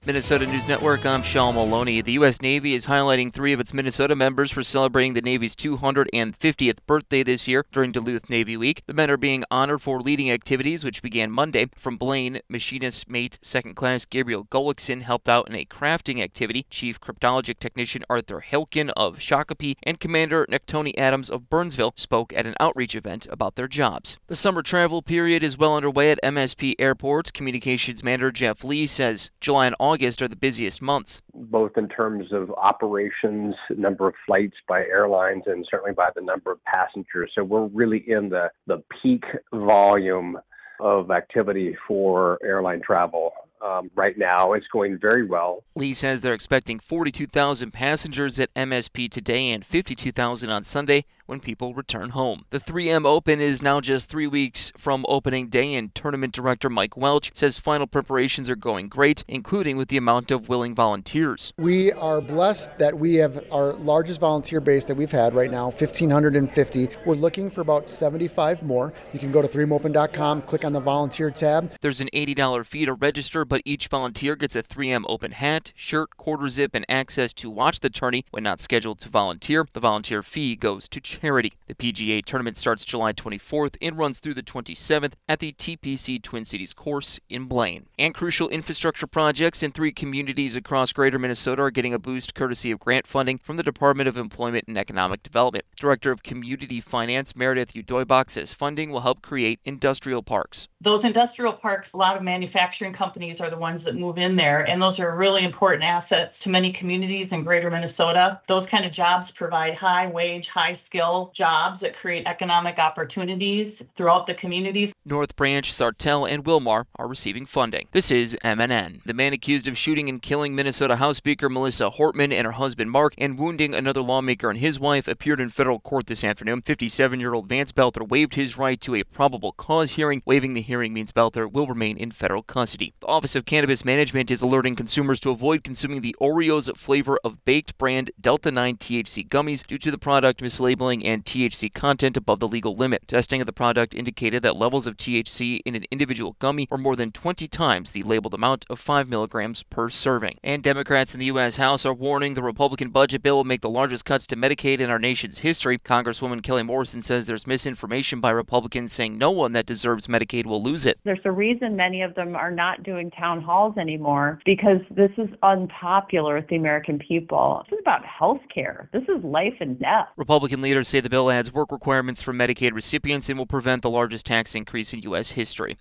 Minnesota News Network, I'm Sean Maloney. The U.S. Navy is highlighting 3 of its Minnesota members for celebrating the Navy's 250th birthday this year during Duluth Navy Week. The men are being honored for leading activities, which began Monday. From Blaine, Machinist Mate 2nd Class Gabriel Gullickson helped out in a crafting activity. Chief Cryptologic Technician Arthur Hilkin of Shakopee and Commander Nectoni Adams of Burnsville spoke at an outreach event about their jobs. The summer travel period is well underway at MSP Airports. Communications Manager Jeff Lee says July and August are the busiest months. Both in terms of operations, number of flights by airlines, and certainly by the number of passengers. So we're really in the peak volume of activity for airline travel. Right now, it's going very well. Lee says they're expecting 42,000 passengers at MSP today and 52,000 on Sunday when people return home. The 3M Open is now just 3 weeks from opening day, and tournament director Mike Welch says final preparations are going great, including with the amount of willing volunteers. We are blessed that we have our largest volunteer base that we've had right now, 1,550. We're looking for about 75 more. You can go to 3mopen.com, click on the volunteer tab. There's an $80 fee to register, but each volunteer gets a 3M Open hat, shirt, quarter zip, and access to watch the tourney when not scheduled to volunteer. The volunteer fee goes to charity. The PGA tournament starts July 24th and runs through the 27th at the TPC Twin Cities course in Blaine. And crucial infrastructure projects in 3 communities across greater Minnesota are getting a boost courtesy of grant funding from the Department of Employment and Economic Development. Director of Community Finance Meredith Udoybach says funding will help create industrial parks. Those industrial parks, a lot of manufacturing companies are the ones that move in there, and those are really important assets to many communities in greater Minnesota. Those kind of jobs provide high-wage, high-skill jobs that create economic opportunities throughout the communities. North Branch, Sartell, and Wilmar are receiving funding. This is MNN. The man accused of shooting and killing Minnesota House Speaker Melissa Hortman and her husband Mark and wounding another lawmaker and his wife appeared in federal court this afternoon. 57-year-old Vance Belther waived his right to a probable cause hearing. Waiving the hearing means Belther will remain in federal custody. The Office of Cannabis Management is alerting consumers to avoid consuming the Oreos flavor of baked brand Delta 9 THC gummies due to the product mislabeling and THC content above the legal limit. Testing of the product indicated that levels of THC in an individual gummy were more than 20 times the labeled amount of 5 milligrams per serving. And Democrats in the U.S. House are warning the Republican budget bill will make the largest cuts to Medicaid in our nation's history. Congresswoman Kelly Morrison says there's misinformation by Republicans saying no one that deserves Medicaid will lose it. There's a reason many of them are not doing town halls anymore, because this is unpopular with the American people. This is about health care. This is life and death. Republican leaders say the bill adds work requirements for Medicaid recipients and will prevent the largest tax increase in U.S. history.